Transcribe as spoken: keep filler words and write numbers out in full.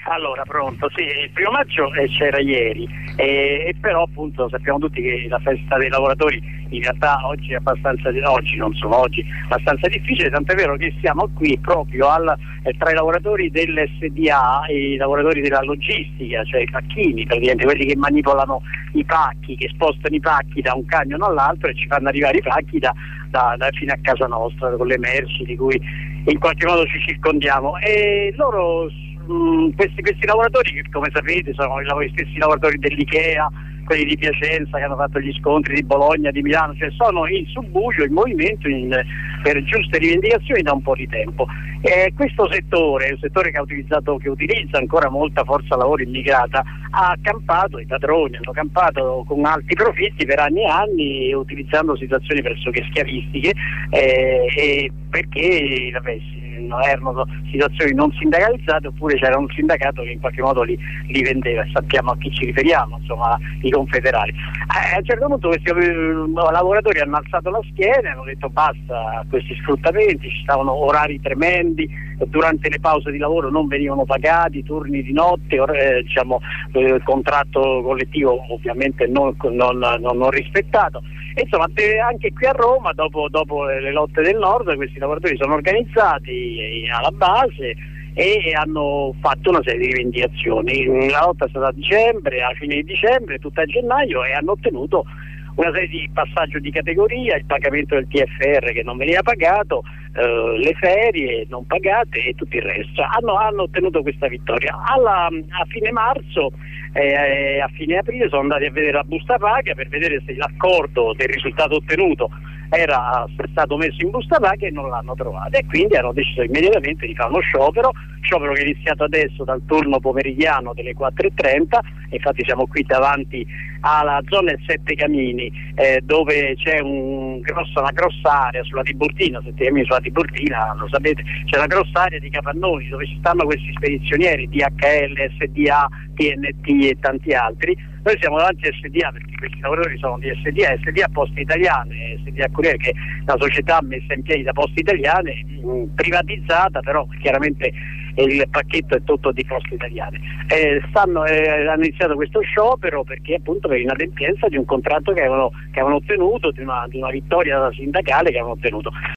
Allora, pronto, sì, il primo maggio eh, c'era ieri, e, e però appunto sappiamo tutti che la festa dei lavoratori in realtà oggi è abbastanza, oggi non solo oggi, abbastanza difficile, tant'è vero che siamo qui proprio al, eh, tra i lavoratori dell'S D A e i lavoratori della logistica, cioè i pacchini, praticamente quelli che manipolano i pacchi, che spostano i pacchi da un camion all'altro e ci fanno arrivare i pacchi da, da, da fino a casa nostra, con le merci di cui in qualche modo ci circondiamo. E loro Questi, questi lavoratori, che come sapete sono gli stessi lavoratori dell'Ikea, quelli di Piacenza che hanno fatto gli scontri di Bologna, di Milano, cioè sono in subbuglio, in movimento in, per giuste rivendicazioni da un po' di tempo. E questo settore, un settore che ha utilizzato, che utilizza ancora molta forza lavoro immigrata, ha campato, i padroni hanno campato con alti profitti per anni e anni, utilizzando situazioni pressoché schiavistiche, eh, e perché vabbè, erano situazioni non sindacalizzate, oppure c'era un sindacato che in qualche modo li, li vendeva, e sappiamo a chi ci riferiamo, insomma i confederali. A un certo punto questi lavoratori hanno alzato la schiena e hanno detto basta a questi sfruttamenti, ci stavano orari tremendi, durante le pause di lavoro non venivano pagati, turni di notte, eh, diciamo, eh, contratto collettivo ovviamente non, non, non, non rispettato. E insomma anche qui a Roma dopo, dopo le lotte del nord questi lavoratori sono organizzati alla base e hanno fatto una serie di rivendicazioni. La lotta è stata a dicembre, a fine di dicembre, tutta a gennaio, e hanno ottenuto una serie di passaggio di categoria, il pagamento del T F R che non veniva pagato, eh, le ferie non pagate e tutto il resto. Hanno, hanno ottenuto questa vittoria. Alla, a fine marzo e a fine aprile sono andati a vedere la busta paga per vedere se l'accordo del risultato ottenuto era stato messo in busta paga, e non l'hanno trovato, e quindi hanno deciso immediatamente di fare uno sciopero sciopero che è iniziato adesso dal turno pomeridiano delle quattro e trenta. Infatti siamo qui davanti alla zona del Sette Camini, eh, dove c'è un grosso, una grossa area sulla Tiburtina. Sette Camini sulla Tiburtina, lo sapete, c'è una grossa area di capannoni dove ci stanno questi spedizionieri D H L, S D A, T N T e tanti altri. Noi siamo davanti a S D A perché questi lavoratori sono di S D A, S D A Poste Italiane, S D A Corriere, che è una società messa in piedi da Poste Italiane, mh, privatizzata, però chiaramente il pacchetto è tutto di Poste Italiane. Eh, stanno, eh, hanno iniziato questo sciopero perché appunto per inadempienza di un contratto che avevano, che avevano ottenuto, di una, di una vittoria sindacale che avevano ottenuto.